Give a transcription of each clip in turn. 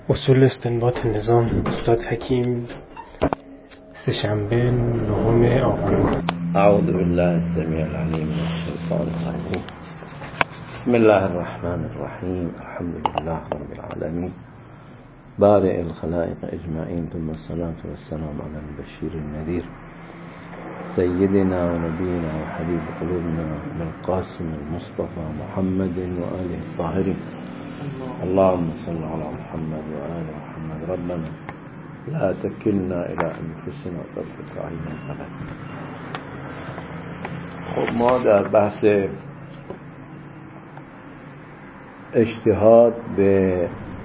اصول استنباط نظام استاد حکیم، سه‌شنبه 9 آبان. اعوذ بالله السمیع العلیم من الشیطان الرجیم. بسم الله الرحمن الرحیم. الحمد لله رب العالمین بارئ الخلائق اجمعین، ثم الصلاة والسلام علی البشیر النذیر سیدنا و نبینا و حبیب قلوبنا القاسم المصطفى محمد و آله الطاهرین. اللهم صل على محمد و آل محمد. ربنا لا تكلنا الى انفسنا طرفة عین ابدا. خب ما در بحث اجتهاد به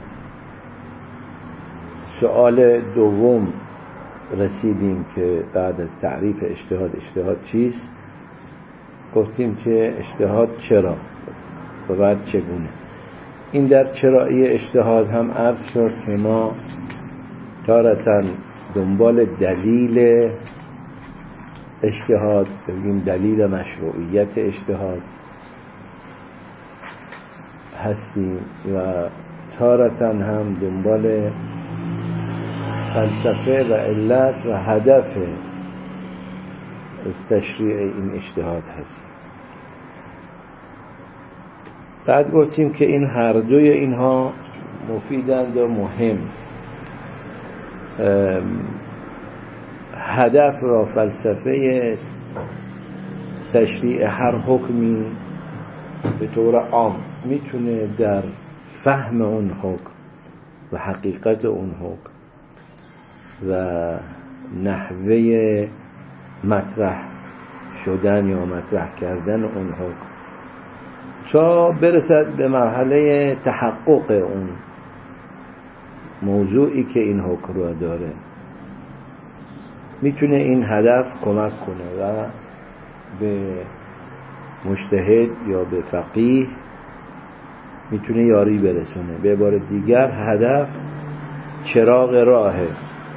سوال دوم رسیدیم که بعد از تعریف اجتهاد چیست؟ گفتیم که اجتهاد چرا و بعد چگونه. این در چرایی اجتهاد هم عرض شد که ما تارتاً دنبال دلیل اجتهاد، بگیم دلیل مشروعیت اجتهاد هستیم و تارتاً هم دنبال فلسفه و علت و هدف از تشریع این اجتهاد هستیم. بعد گفتیم که این هر دوی اینها مفیدند و مهم. هدف را فلسفه تشریع هر حکمی به طور عام میتونه در فهم اون حکم و حقیقت اون حکم و نحوه مطرح شدن یا مطرح کردن اون حکم تا برسد به مرحله تحقق اون موضوعی که این حکم رو داره، میتونه این هدف کمک کنه و به مجتهد یا به فقیه میتونه یاری برسونه. به عبارت دیگر هدف چراغ راهه،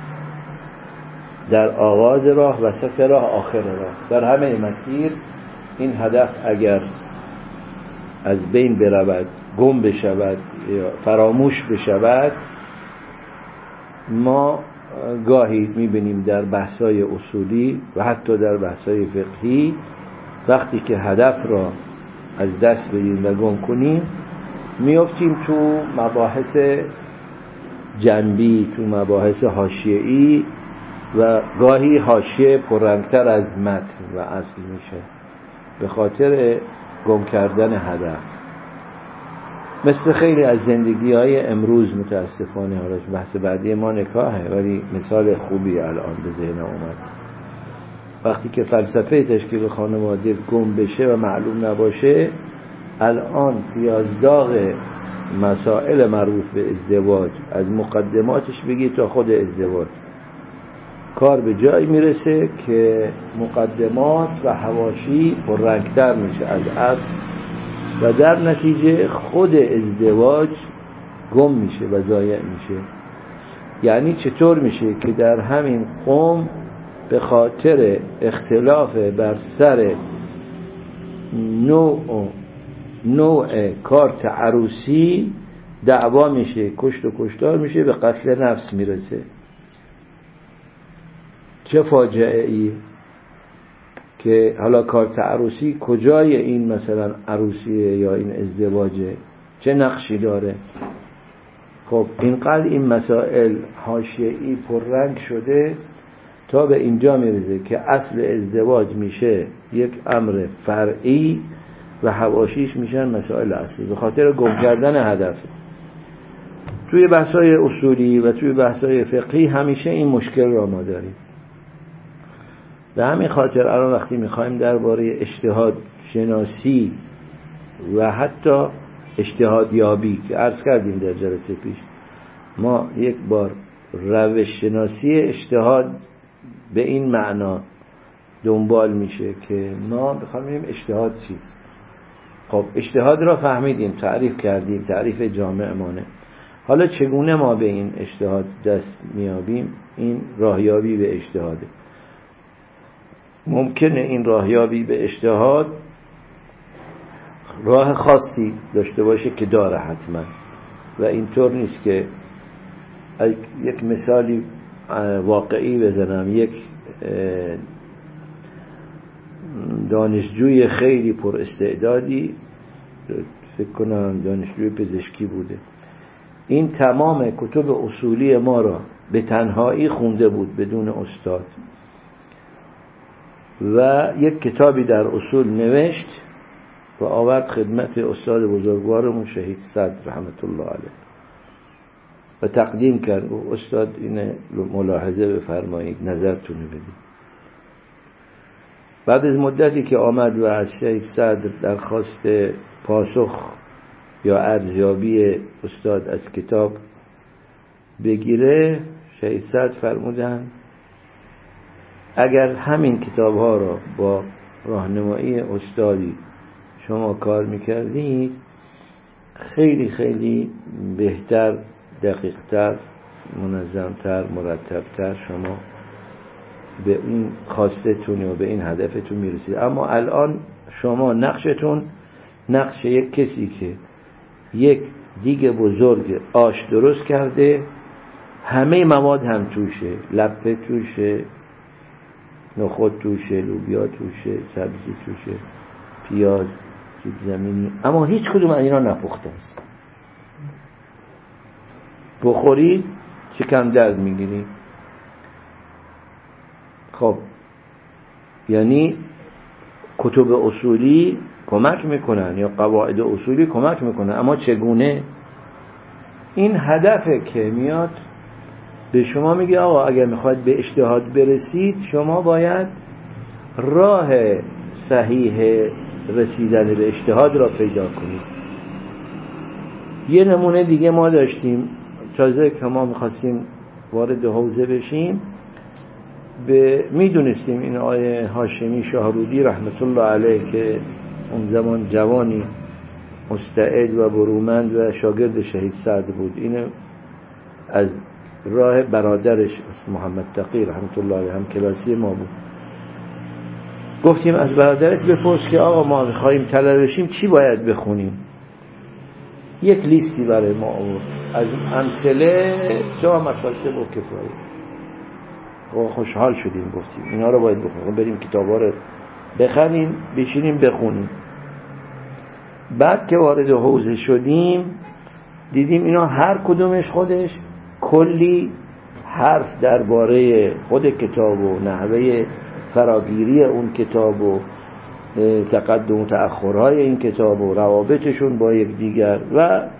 در آغاز راه، وسط راه، آخر راه، در همه مسیر. این هدف اگر از بین برود، گم بشود یا فراموش بشود، ما گاهی میبینیم در بحث‌های اصولی و حتی در بحث‌های فقهی وقتی که هدف را از دست بدیم و گم کنیم میافتیم تو مباحث جنبی، تو مباحث حاشیه‌ای و گاهی حاشیه پررنگتر از متن و اصل میشه به خاطر گم کردن هدف. مثل خیلی از زندگی‌های امروز متاسفانه. حالا بحث بعدی ما نکاحه، ولی مثال خوبی الان به ذهنم اومد. وقتی که فلسفه تشکیل خانواده گم بشه و معلوم نباشه، الان پیازداغ مسائل مربوط به ازدواج از مقدماتش بگی تا خود ازدواج، کار به جایی میرسه که مقدمات و حواشی پررنگتر میشه از اصل و در نتیجه خود ازدواج گم میشه و ضایع میشه. یعنی چطور میشه که در همین قوم به خاطر اختلاف بر سر نوع کارت عروسی دعوا میشه، کشت و کشتار میشه، به قتل نفس میرسه. چه فاجعه ای که حالا کارت عروسی کجای این مثلا عروسیه یا این ازدواجه، چه نقشی داره؟ خب اینقدر این مسائل حاشیه‌ای پررنگ شده تا به اینجا میرسه که اصل ازدواج میشه یک امر فرعی و حواشیش میشن مسائل اصلی به خاطر گم کردن هدف. توی بحث‌های اصولی و توی بحث‌های فقهی همیشه این مشکل را ما داریم. به همین خاطر الان وقتی میخوایم درباره اجتهاد شناسی و حتی اجتهاد یابی که عرض کردیم در جلسه پیش، ما یک بار روش شناسی اجتهاد به این معنا دنبال میشه که ما بخوایم اجتهاد چیست. خب اجتهاد را فهمیدیم، تعریف کردیم، تعریف جامع مانه. حالا چگونه ما به این اجتهاد دست میابیم؟ این راهیابی به اجتهاده. ممکنه این راهیابی به اجتهاد راه خاصی داشته باشه که داره حتما، و اینطور نیست که یک مثالی واقعی بزنم. یک دانشجوی خیلی پر استعدادی، فکر کنم دانشجوی پزشکی بوده، این تمام کتب اصولی ما را به تنهایی خونده بود بدون استاد و یک کتابی در اصول نوشت و آورد خدمت استاد بزرگوارمون شهید صدر رحمت الله علیه و تقدیم کرد. و استاد این ملاحظه بفرمایید، نظرتونو بدید. بعد از مدتی که آمد و از شهید صدر درخواست پاسخ یا ارزیابی استاد از کتاب بگیره، شهید صدر فرمودن اگر همین کتاب ها را با راهنمایی استادی شما کار میکردید خیلی خیلی بهتر، دقیقتر، منظمتر، مرتبتر شما به این خواستتون و به این هدفتون میرسید. اما الان شما نقشتون نقش یک کسی که یک دیگ بزرگ آش درست کرده، همه مواد هم توشه، لپه توشه، نخود توشه، لوبیا توشه، سبزی توشه، پیاز، سیب زمینی، اما هیچ کدوم از اینا نپخته است. بخورید شکم درد میگیرید. خب یعنی کتب اصولی کمک میکنن یا قواعد اصولی کمک میکنن، اما چگونه؟ این هدفه که میاد به شما میگه آقا اگر میخواید به اجتهاد برسید شما باید راه صحیح رسیدن به اجتهاد را پیدا کنید. یه نمونه دیگه ما داشتیم تازه که ما میخواستیم وارد حوزه بشیم، میدونستیم این آقای هاشمی شاهرودی رحمت الله علیه که اون زمان جوانی مستعد و برومند و شاگرد شهید صدر بود، این از راه برادرش محمد تقی رحمت الله علیه هم کلاسی ما بود. گفتیم از برادرت بپرس که آقا ما میخواییم طلبه بشیم چی باید بخونیم. یک لیستی برای ما آورد از امثله جا مکاسب و کفایه. خوشحال شدیم، گفتیم اینا رو باید بخونیم، بریم کتابا رو بخریم بشینیم بخونیم. بعد که وارد حوزه شدیم دیدیم اینا هر کدومش خودش کلی حرف درباره خود کتاب و نحوه فراگیری اون کتاب و تقدم و تأخرهای این کتاب و روابطشون با یک دیگر و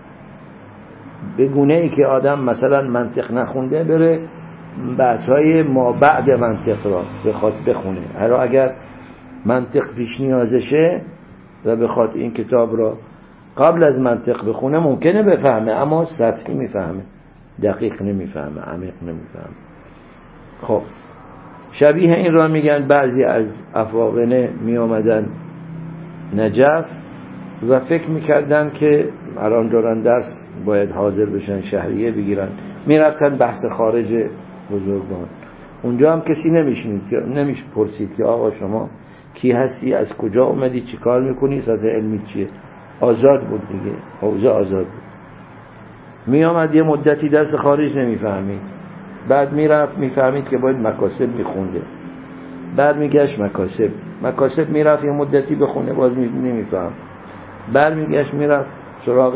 به گونه‌ای که آدم مثلا منطق نخونده بره بحث‌های ما بعد منطق را بخواد بخونه. هر اگر منطق پیش نیازشه و بخواد این کتاب را قبل از منطق بخونه ممکنه بفهمه، اما سطحی میفهمه، دقیق نمیفهمه، عمیق نمیفهمه. خب شبیه این را میگن بعضی از افاقنه می آمدن نجف و فکر میکردن که الان دارن درس باید حاضر بشن شهریه بگیرن، میرفتن بحث خارج بزرگان. اونجا هم کسی نمیشه پرسید که آقا شما کی هستی، از کجا اومدی، چی کار میکنی، سطح علمی چیه. آزاد بود دیگه، حوزه آزاد بود. می آمد یه مدتی درس خارج نمیفهمید، بعد میرفت میفهمید که باید مکاسب میخونده، بعد میگشت مکاسب میرفت یه مدتی بخونه باز نمیفهم، بعد میگشت میرفت سراغ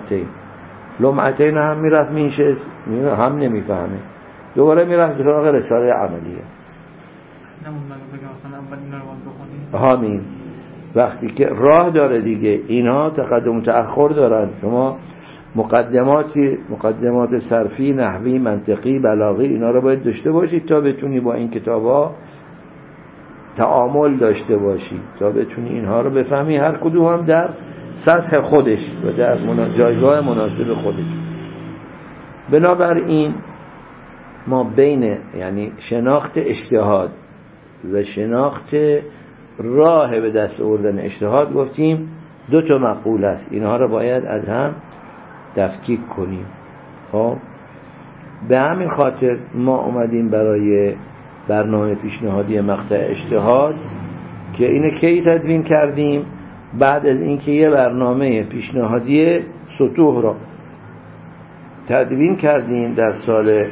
لمعتین هم میرفت میشه هم نمیفهمه، دوباره میرفت سراغ رساله عملیه. همین وقتی که راه داره دیگه، اینا تقدم و تأخر دارن. شما مقدمات صرفی، نحوی، منطقی، بلاغی اینا رو باید داشته باشید تا بتونی با این کتابا تعامل داشته باشی، تا بتونی اینها رو بفهمی، هر کدوم هم در سطح خودش و در جایگاه مناسب خودش. بنابراین ما بین یعنی شناخت اجتهاد و شناخت راه به دست آوردن اجتهاد گفتیم دو تا مقوله است، اینها رو باید از هم تفکیک کنیم. خب به همین خاطر ما اومدیم برای برنامه پیشنهادی مقطع اجتهاد که اینه کی تدوین کردیم، بعد از اینکه یه برنامه پیشنهادی سطوح را تدوین کردیم در سال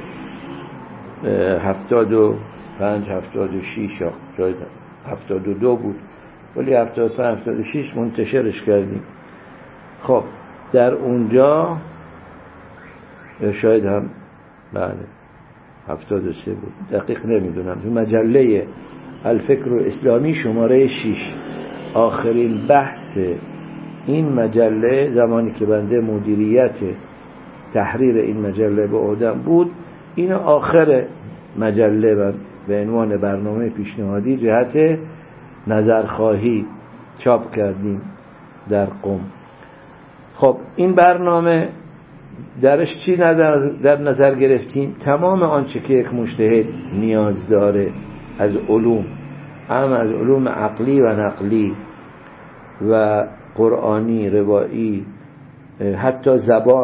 75 76 یا شاید 72 بود، ولی 75 76 منتشرش کردیم. خب در اونجا یا شاید هم بله 73 بود، دقیق نمیدونم، تو مجله الفکر الاسلامی شماره 6 آخرین بحث این مجله، زمانی که بنده مدیریت تحریر این مجله به عهده‌ام بود، این آخر مجله به عنوان برنامه پیشنهادی جهت نظرخواهی چاپ کردیم در قم. خب این برنامه درش چی در نظر گرفتیم؟ تمام آنچه که یک مجتهد نیاز داره از علوم، هم از علوم عقلی و نقلی و قرآنی، روایی، حتی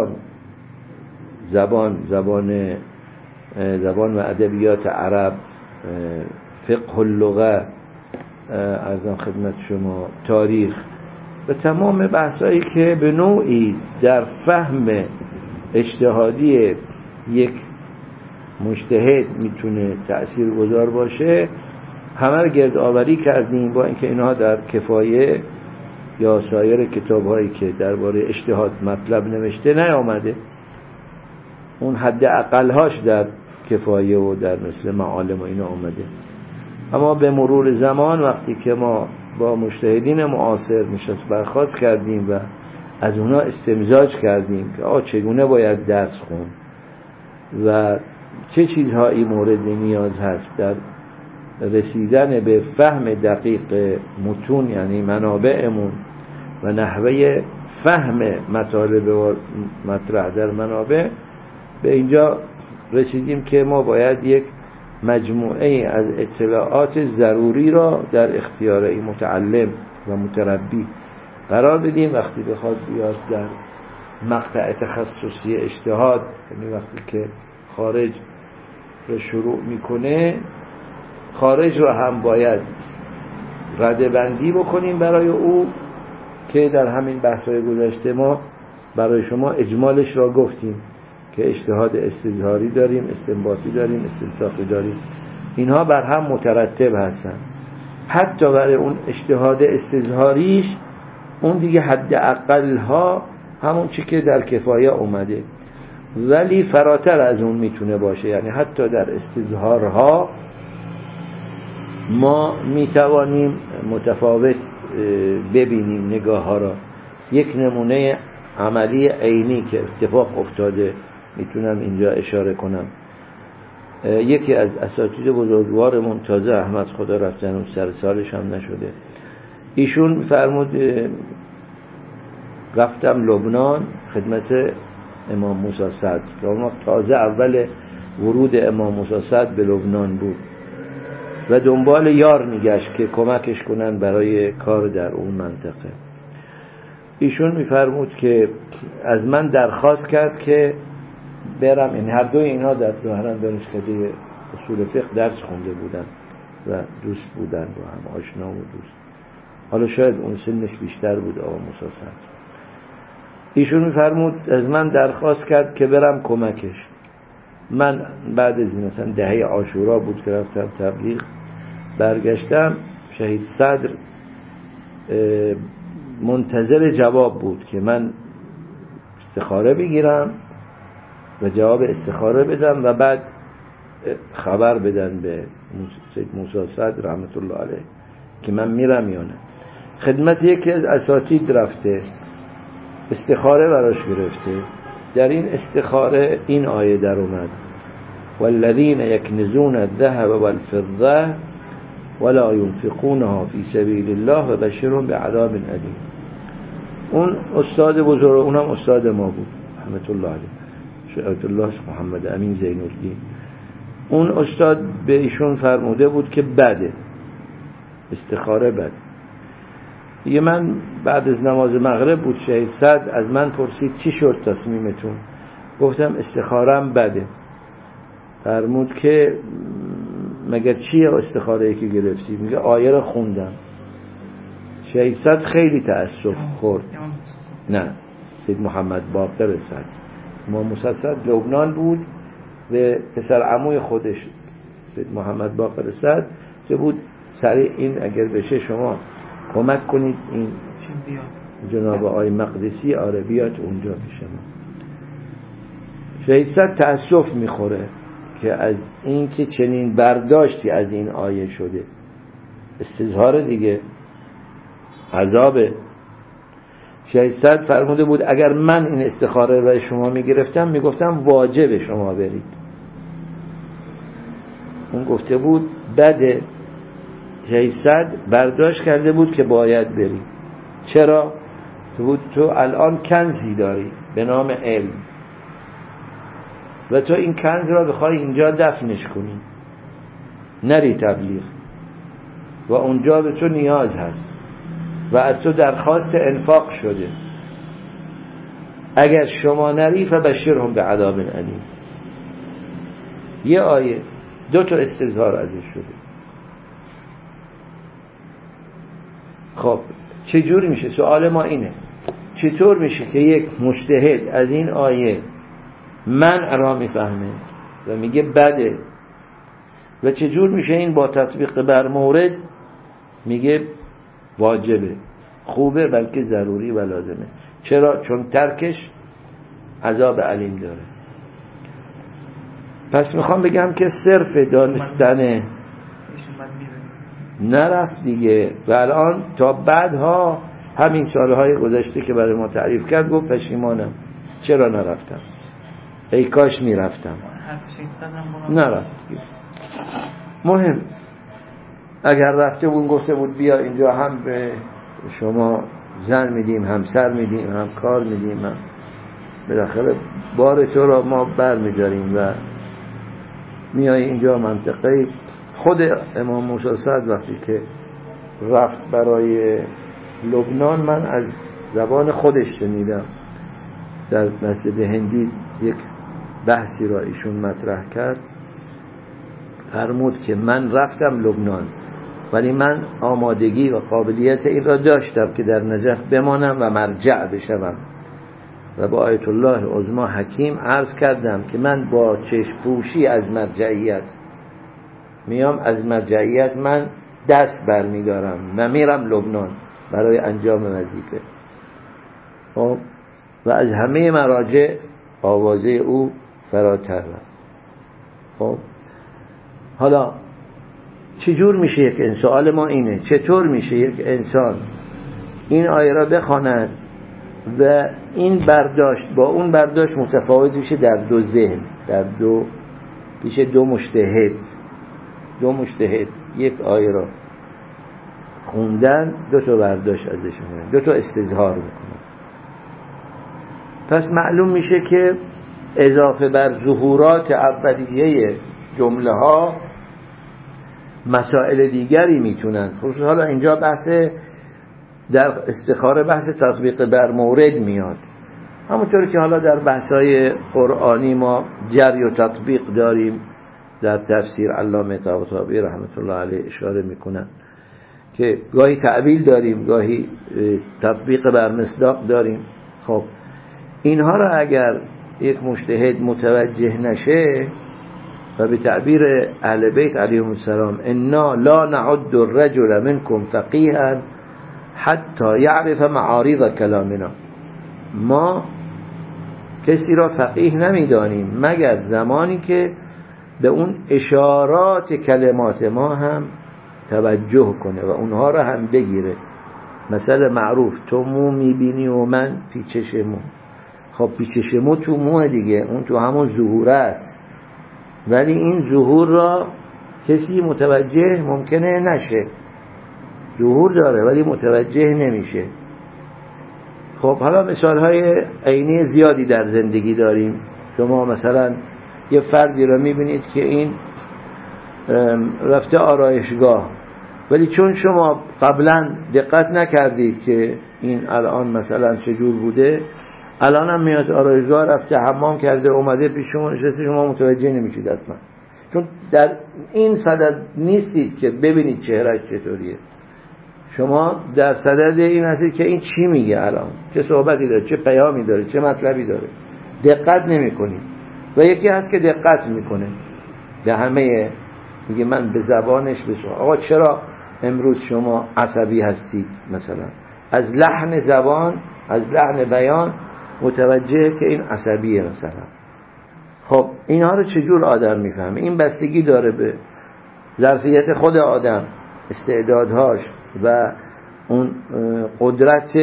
زبان و ادبیات عرب، فقه اللغه، ارزم خدمت شما تاریخ و تمام بحثایی که به نوعی در فهم اجتهادی یک مجتهد میتونه تأثیرگذار باشه، همه رو گردآوری کردیم. با اینکه اینها در کفایه یا سایر کتاب‌هایی که درباره اجتهاد مطلب نوشته نیامده، اون حد اقل‌هاش در کفایه و در مثل معالم و اینا آمده. اما به مرور زمان وقتی که ما با مجتهدین معاصر نشست برخاست کردیم و از اونا استمزاج کردیم که چگونه باید درس خون و چه چیزهایی مورد نیاز هست در رسیدن به فهم دقیق متون، یعنی منابعمون و نحوه فهم مطالب و مطرح در منابع، به اینجا رسیدیم که ما باید یک مجموعه از اطلاعات ضروری را در اختیار این متعلم و متربی قرار بدیم. وقتی بخواد بیاد در مقطع تخصصی اجتهاد، یعنی وقتی که خارج رو شروع میکنه، خارج رو هم باید رده بندی بکنیم برای او که در همین بحث‌های گذشته ما برای شما اجمالش را گفتیم که اجتهاد استظهاری داریم، استنباطی داریم، استنساخی داریم. اینها بر هم مترتب هستن. حتی برای اون اجتهاد استظهاریش اون دیگه حد اقل‌ها همون چی که در کفایه اومده، ولی فراتر از اون میتونه باشه. یعنی حتی در استظهارها ما میتوانیم متفاوت ببینیم نگاه ها را. یک نمونه عملی عینی که اتفاق افتاده میتونم اینجا اشاره کنم. یکی از اساتید بزرگوارمون، تازه احمد خدا رفتن و سر سالش هم نشده، ایشون فرمود رفتم لبنان خدمت امام موسی صدر که اون تازه اول ورود امام موسی صدر به لبنان بود و دنبال یار میگشت که کمکش کنن برای کار در اون منطقه. ایشون میفرمود که از من درخواست کرد که برم، این هر دوی اینا در ظاهرا دانشکده اصول فقه درس خونده بودن و دوست بودن با هم، آشنا و دوست. حالا شاید اون سنش بیشتر بود آقا موسی صدر. ایشون میفرمود از من درخواست کرد که برم کمکش. من بعد از این مثلا دهه عاشورا بود که رفتم تبلیغ، برگشتم، شهید صدر منتظر جواب بود که من استخاره بگیرم و جواب استخاره بدم و بعد خبر بدن به سید موسی صدر رحمت الله علیه که من میرم یا نه. خدمت یکی از اساتید رفته، استخاره براش گرفته. در این استخاره این آیه در اومد: والذین یکنزون الذهب والفضه ولا ينفقونها فی سبیل الله وبشرهم بعذاب الیم. اون استاد بزرگ، اونم استاد ما بود رحمت الله علیه، شیخ الله محمد امین زین الدین. اون استاد به ایشون فرموده بود که بده، استخاره بده. یه من بعد از نماز مغرب بود، شهید صدر از من پرسید چی شد تصمیمتون؟ گفتم استخارم بده. فرمود که مگر چیه استخاره که گرفتی؟ میگه آیه رو خوندم. شهید صدر خیلی تأسف خورد. نه، سید محمد باقر صدر امام موسی صدر لبنان بود و پسر عموی خودش محمد باقر صدر که بود سریع این اگر بشه شما کمک کنید این جناب آقای مقدسی آره بیاد اونجا پیش ما. شهید صدر تأسف میخوره که از این که چنین برداشتی از این آیه شده، استظهار دیگه، عذابه. شهید صدر فرموده بود اگر من این استخاره رو شما میگرفتم میگفتم واجب شما برید. اون گفته بود بده. شهید صدر برداشت کرده بود که باید بری. چرا؟ تو الان کنزی داری به نام علم و تو این کنز را بخوای اینجا دفنش کنی، نری تبلیغ و اونجا به تو نیاز هست و از تو درخواست انفاق شده، اگر شما نری فبشرهم بعذاب الیم. یه آیه، دو تا استظهار ازش شده. خب چجور میشه؟ سوال ما اینه چطور میشه که یک مجتهد از این آیه منع را میفهمه و میگه بده و چجور میشه این با تطبیق بر مورد میگه واجبه، خوبه، بلکه ضروری و لازمه؟ چرا؟ چون ترکش عذاب علیم داره. پس میخوام بگم که صرف دانستن نرفت دیگه و الان تا بعدها همین سالهای گذشته که برای ما تعریف کرد گفت پشیمانم چرا نرفتم، ای کاش میرفتم. نرفت. مهم اگر رفته بود گفته بود بیا اینجا هم به شما زن میدیم، هم سر میدیم، هم کار میدیم، هم بالاخره بار تو را ما بر میداریم و میای اینجا منطقه. خود امام موسی صدر وقتی که رفت برای لبنان من از زبان خودش شنیدم، در مسجد هندی یک بحثی را ایشون مطرح کرد، فرمود که من رفتم لبنان ولی من آمادگی و قابلیت این را داشتم که در نجف بمانم و مرجع بشوم و با آیت الله عظما حکیم عرض کردم که من با چشم پوشی از مرجعیت میام، از مرجعیت من دست برمیدارم و میرم لبنان برای انجام وظیفه. و از همه مراجع آوازه او فراتر رفت. خب حالا چجور میشه یک انسان؟ سوال ما اینه چطور میشه یک انسان این آیه را بخواند و این برداشت با اون برداشت متفاوت میشه در دو ذهن، در دو پیش دو مجتهد یک آیه را خوندن، دو تا برداشت ازش میکنن، دو تا استظهار میکنن. پس معلوم میشه که اضافه بر ظهورات اولیه جمله ها مسائل دیگری میتونن. خصوصا حالا اینجا بحث در استخاره بحث تطبیق بر مورد میاد، همونطور که حالا در بحث‌های قرآنی ما جری و تطبیق داریم. در تفسیر علامه طباطبایی رحمت الله علیه اشاره میکنن که گاهی تعبیل داریم، گاهی تطبیق بر مصداق داریم. خب اینها را اگر یک مجتهد متوجه نشه و به تعبیر اهل بیت علیهم السلام انا لا نعد الرجل منکم فقیها حتی یعرف معارض کلامنا، ما کسی را فقیه نمیدانیم مگر زمانی که به اون اشارات کلمات ما هم توجه کنه و اونها را هم بگیره. مثل معروف تو مو میبینی و من پیچش مو. خب پیچش مو تو موه دیگه، اون تو همون ظهور است، ولی این ظهور را کسی متوجه ممکنه نشه، ظهور داره ولی متوجه نمیشه. خب حالا مثالهای عینی زیادی در زندگی داریم. شما مثلا یه فردی را میبینید که این رفته آرایشگاه، ولی چون شما قبلا دقت نکردید که این الان مثلا چجور بوده، الان هم میاد آرایشگاه رفته حمام کرده اومده پیش شما نشسته، شما متوجه نمیشید اصلا، چون در این صدد نیستید که ببینید چهرهش چطوریه. شما در صدد این هستید که این چی میگه الان، چه صحبتی داره، چه پیامی داره، چه مطلبی داره. دقت نمی‌کنید و یکی هست که دقت میکنه به همه، میگه من به زبانش بشم آقا چرا امروز شما عصبی هستید مثلا، از لحن زبان از لحن بیان متوجه که این عصبیه مثلا. خب اینها رو چجور آدم میفهمه؟ این بستگی داره به ظرفیت خود آدم، استعدادهاش و اون قدرت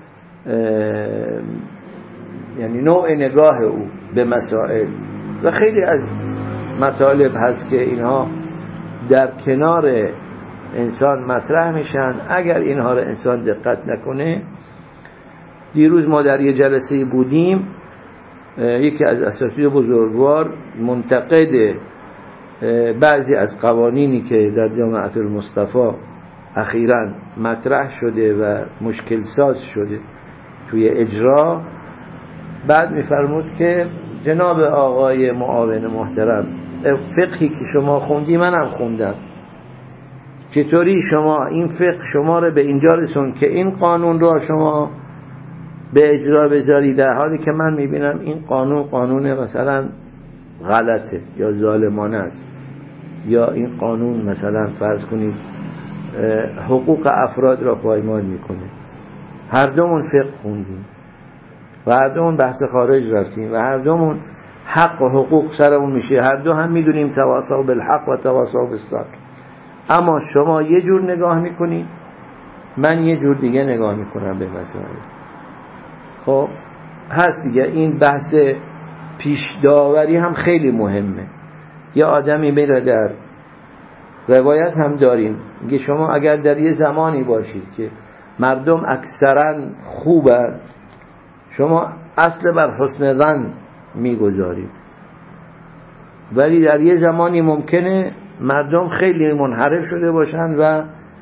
یعنی نوع نگاه او به مسائل. و خیلی از مطالب هست که اینها در کنار انسان مطرح میشن اگر اینها رو انسان دقت نکنه. دیروز ما در یه جلسه بودیم، یکی از اساتید بزرگوار منتقد بعضی از قوانینی که در جامعه المصطفی اخیراً مطرح شده و مشکل ساز شده توی اجرا، بعد میفرمود که جناب آقای معاون محترم، فقهی که شما خوندی منم خوندم، چطوری شما این فقه شما رو به اینجا رسون که این قانون رو شما به اجرا بذاری، در حالی که من میبینم این قانون مثلا غلطه یا ظالمانه است، یا این قانون مثلا فرض کنید حقوق افراد را پایمال میکنه. هر دومون فقه خوندیم و هر دومون بحث خارج رفتیم و هر دومون حق و حقوق سرمون میشه، هر دو هم میدونیم تواصوا بالحق و تواصوا بالصبر. اما شما یه جور نگاه میکنید، من یه جور دیگه نگاه میکنم به مسائل. خب هست دیگه. این بحث پیش داوری هم خیلی مهمه. یه آدمی میره، در روایت هم داریم میگه شما اگر در یه زمانی باشید که مردم اکثرا خوبن، شما اصل بر حسن ظن میگذارید، ولی در یه زمانی ممکنه مردم خیلی منحرف شده باشن و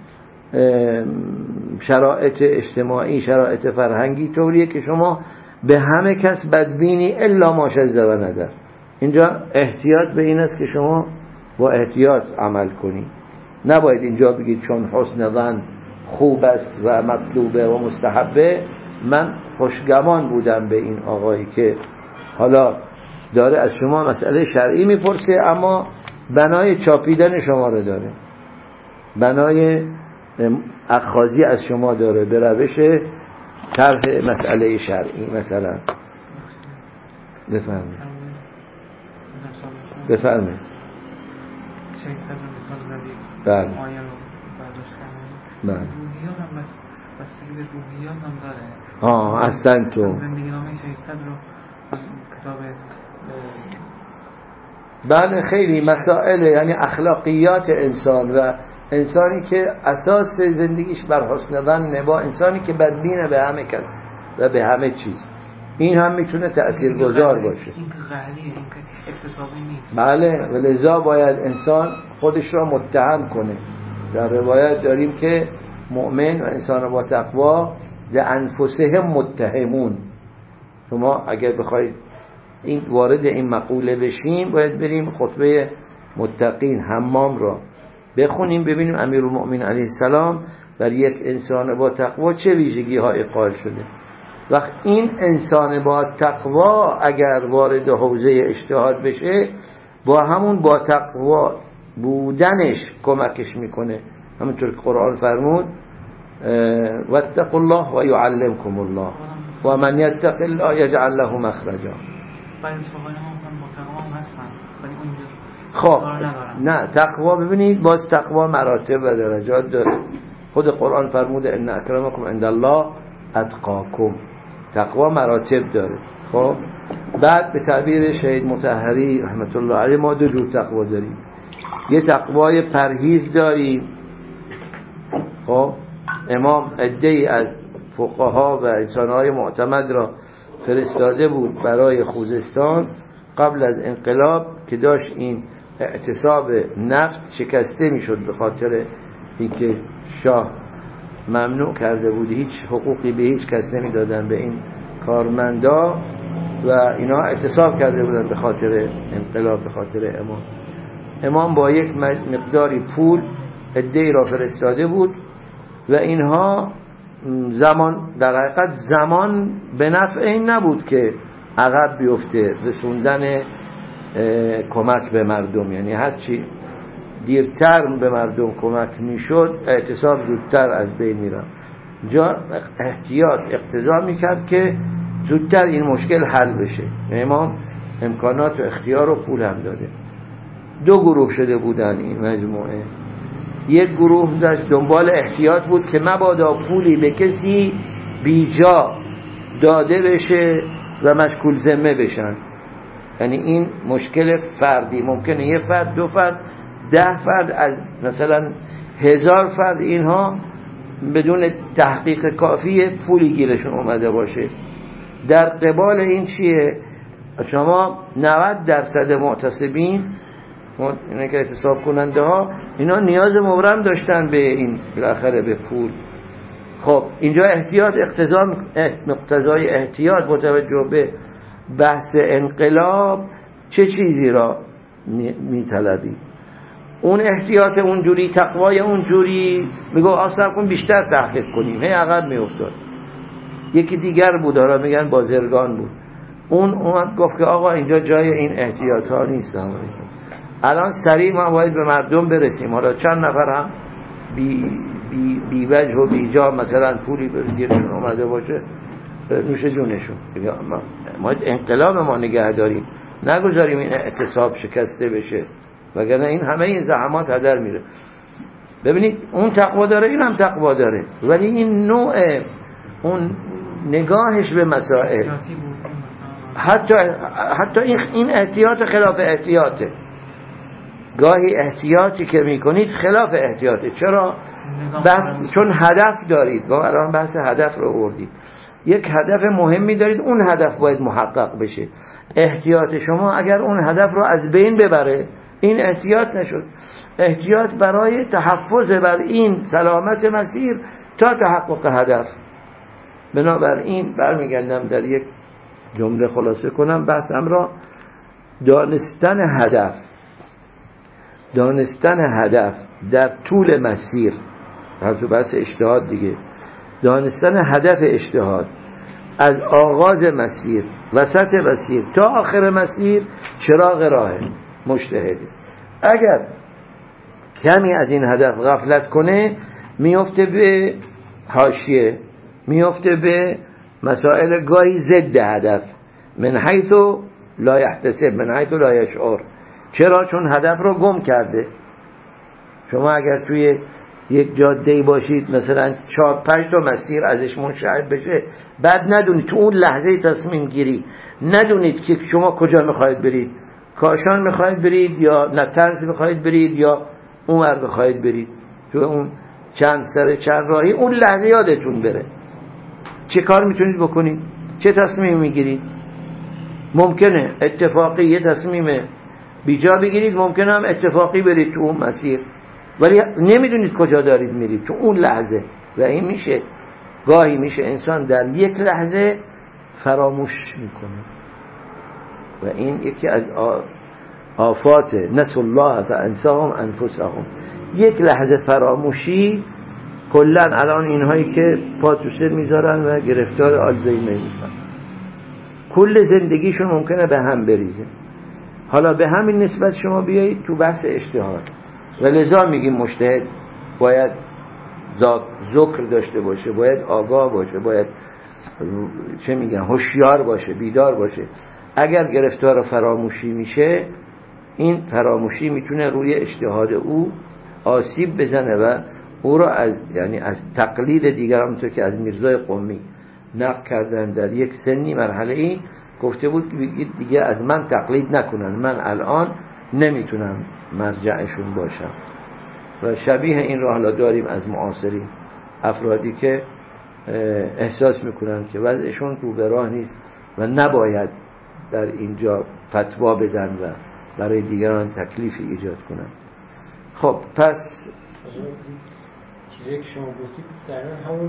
شرایط اجتماعی، شرایط فرهنگی طوریه که شما به همه کس بدبینی الا ماشاءالله و ندر. اینجا احتیاط به این است که شما با احتیاط عمل کنید. نباید اینجا بگید چون حسن ظن خوب است و مطلوبه و مستحبه، من خوشگمان بودم به این آقایی که حالا داره از شما مسئله شرعی میپرسه اما بنای چاپیدن شما رو داره، بنای اخاذی از شما داره به روش طرح مسئله شرعی مثلا. بفرمایید. بفرمایید. بله. آیه رو برداشت کردن. بله. روحیات هم بستگی به روحیات هم داره. احسن تو. زندگی نامه 600 رو کتاب بله خیلی مسائل، یعنی اخلاقیات انسان و انسانی که اساس زندگیش بر حسن ظن با انسانی که بدبینه به همه کس و به همه چیز، این هم میتونه تأثیرگذار باشه. این که غریه، این که اکتسابی نیست. بله، ولذا باید انسان خودش را متهم کنه. در روایت داریم که مؤمن و انسان با تقوا لانفسهم متهمون. شما اگر بخواید این وارد این مقوله بشیم باید بریم خطبه متقین حمام را بخونیم، ببینیم امیرالمؤمنین علیه السلام بر یک انسان با تقوا چه ویژگی ها قائل شده. وقت این انسان با تقوا اگر وارد حوزه اجتهاد بشه، با همون با تقوا بودنش کمکش میکنه. همونطور که قرآن فرمود واتقوا الله و یعلمکم الله و من یتق الله یجعل له مخرجا. خب نه، تقوا ببینید باز تقوا مراتب و درجات داره. خود قرآن فرموده ان اکرمکم عند الله اتقاکم. تقوا مراتب داره. خب بعد به تعبیر شهید مطهری رحمت الله علیه ما دو جور تقوا داریم. یه تقوای پرهیز داریم. خب امام عده‌ای از فقها و انسان‌های معتمد را فرستاده بود برای خوزستان قبل از انقلاب که داشت این اعتصاب نفت شکسته میشد به خاطر اینکه شاه ممنوع کرده بود، هیچ حقوقی به هیچ کس نمیدادن به این کارمندا و اینا اعتصاب کرده بودن به خاطر انقلاب، به خاطر امام با یک مقداری پول عده‌ای را فرستاده بود و اینها زمان در حقیقت زمان به نفع این نبود که عقب بیفته رسوندن کمک به مردم، یعنی هرچی دیرتر به مردم کمک میشد اعتصاب زودتر از بین میرم. جا احتیاط اقتضا میکرد که زودتر این مشکل حل بشه. امام امکانات و اختیار و پول هم داده. دو گروه شده بودن این مجموعه. یک گروه داشت دنبال احتیاط بود که مبادا پولی به کسی بیجا داده بشه و مشغول ذمه بشن. یعنی این مشکل فردی، ممکنه یه فرد، دو فرد، 10 فرد از مثلا 1000 فرد اینها بدون تحقیق کافی پولی گیرشون اومده باشه. در قبال این چیه؟ شما 90% معتصبین، اینا که اعتصاب کننده ها، اینا نیاز مبرم داشتن به این بالاخره به پول. خب اینجا احتیاط مقتضای احتیاط متوجه به بحث انقلاب چه چیزی را میطلبی؟ اون احتیاط اونجوری، تقوای اونجوری میگو اصلا کن بیشتر تحقیق کنیم، هی عقب میافتاد. یکی دیگر بود، حالا میگن بازرگان بود، اون اومد گفت که آقا اینجا جای این احتیاط ها نیست، الان سریع ما باید به مردم برسیم. حالا چند نفر هم بی وجه و بی جا مثلا پولی برگیرشون اومده باشه، نوش جونشون. ما انقلاب ما نگه داریم، نگذاریم این اعتصاب شکسته بشه، وگرنه این همه این زحمات هدر میره. ببینید اون تقوا داره، این هم تقوا داره، ولی این نوع اون نگاهش به مسائل، حتی این احتیاط خلاف احتیاطه. گاهی احتیاطی که میکنید خلاف احتیاطه. چرا؟ چون هدف دارید. ما الان بحث هدف رو آوردید. یک هدف مهمی دارید، اون هدف باید محقق بشه. احتیاط شما اگر اون هدف رو از بین ببره، این احتیاط نشد. احتیاط برای تحفظ بر این سلامت مسیر تا تحقق هدف. بنابراین برمیگردم در یک جمله خلاصه کنم بحثم را. دانستن هدف در طول مسیر، تو بحث اجتهاد دیگه، دانستن هدف اجتهاد از آغاز مسیر، وسط مسیر تا آخر مسیر چراغ راه مجتهده. اگر کمی از این هدف غفلت کنه میفته به حاشیه، میفته به مسائل گاهی ضد هدف، من حیث لا یحتسب، من حیث لا یشعر. چرا؟ چون هدف رو گم کرده. شما اگر توی یک جاده‌ای باشید مثلا 4-5 تا مسیر ازش منشعب بشه، بعد ندونید تو اون لحظه تصمیم گیری ندونید که شما کجا میخواید برید، کاشان میخواید برید یا نطنز میخواید برید یا اونور میخواید برید، تو اون چند راهی اون لحظه یادتون بره، چه کار میتونید بکنید، چه تصمیم میگیرید. ممکنه اتفاقی یه تصمیم بیجا بگیرید، ممکنه هم اتفاقی برید تو اون مسیر، ولی نمیدونید کجا دارید میرید تو اون لحظه. و این میشه گاهی میشه انسان در یک لحظه فراموش میکنه، و این یکی از آفات نسوا الله فانساهم انفسهم. یک لحظه فراموشی کلا الان اینهایی که پا تو سر میذارن و گرفتار آلزایمر میشن، کل زندگیشون ممکنه به هم بریزه. حالا به همین نسبت شما بیایید تو بحث اجتهاد، و لذا میگیم مجتهد باید ذکر داشته باشه، باید آگاه باشه، باید چه میگن هوشیار باشه، بیدار باشه. اگر گرفتار فراموشی میشه، این فراموشی میتونه روی اجتهاد او آسیب بزنه و او را از تقلید دیگران، همونطور که از میرزای قمی نقل کردن در یک سنی مرحله ای گفته بود که دیگه از من تقلید نکنن، من الان نمیتونم مرجعشون باشم. و شبیه این را حالا داریم از معاصرین، افرادی که احساس میکنن که وضعشون رو به راه نیست و نباید در اینجا فتوا بدن و برای دیگران تکلیفی ایجاد کنن. خب پس چیزی که شما گفتید در همون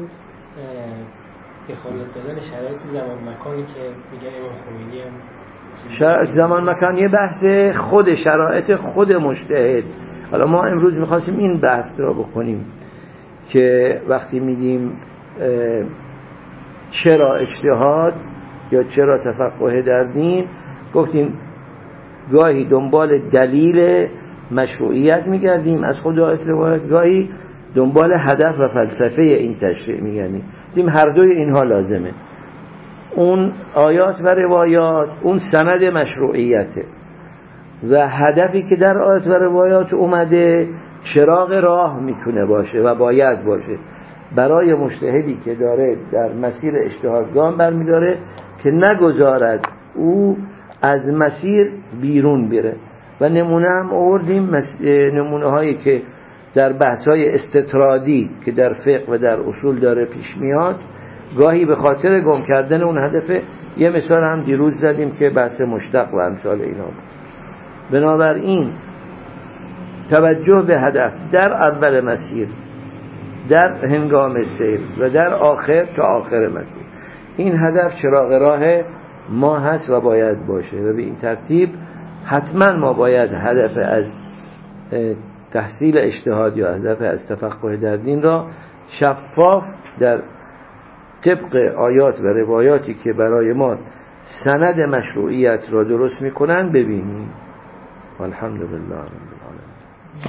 دخالت دادن شرایط زمان مکانی که میگن امام خمینی هم زمان مکان یه بحث خود شرایط خود مجتهد. حالا ما امروز میخواستیم این بحث را بکنیم که وقتی میگیم چرا اجتهاد، یا چرا تفقه در دین، گفتیم گاهی دنبال دلیل مشروعیت میگردیم از خود روایات، گاهی دنبال هدف و فلسفه این تشریع میگردیم. دیدیم هر دوی اینها لازمه. اون آیات و روایات اون سند مشروعیته و هدفی که در آیات و روایات اومده چراغ راه میتونه باشه و باید باشه برای مجتهدی که داره در مسیر اجتهاد گام برمیداره که نگذارد او از مسیر بیرون بره. و نمونه هم آوردیم، نمونه هایی که در بحث های استطرادی که در فقه و در اصول داره پیش میاد، گاهی به خاطر گم کردن اون هدف. یه مثال هم دیروز زدیم که بحث مشتق و امثال اینا بود. بنابراین توجه به هدف در اول مسیر، در هنگام سیر و در آخر تا آخر مسیر، این هدف چراغ راه ما هست و باید باشه. و به این ترتیب حتما ما باید هدف از تحصیل اجتهاد یا هدف از تفقه در دین را شفاف در طبق آیات و روایاتی که برای ما سند مشروعیت را درست میکنن ببینیم. الحمدلله رب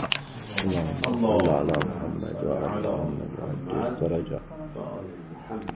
العالمین. الله علی محمد و علی محمد و علی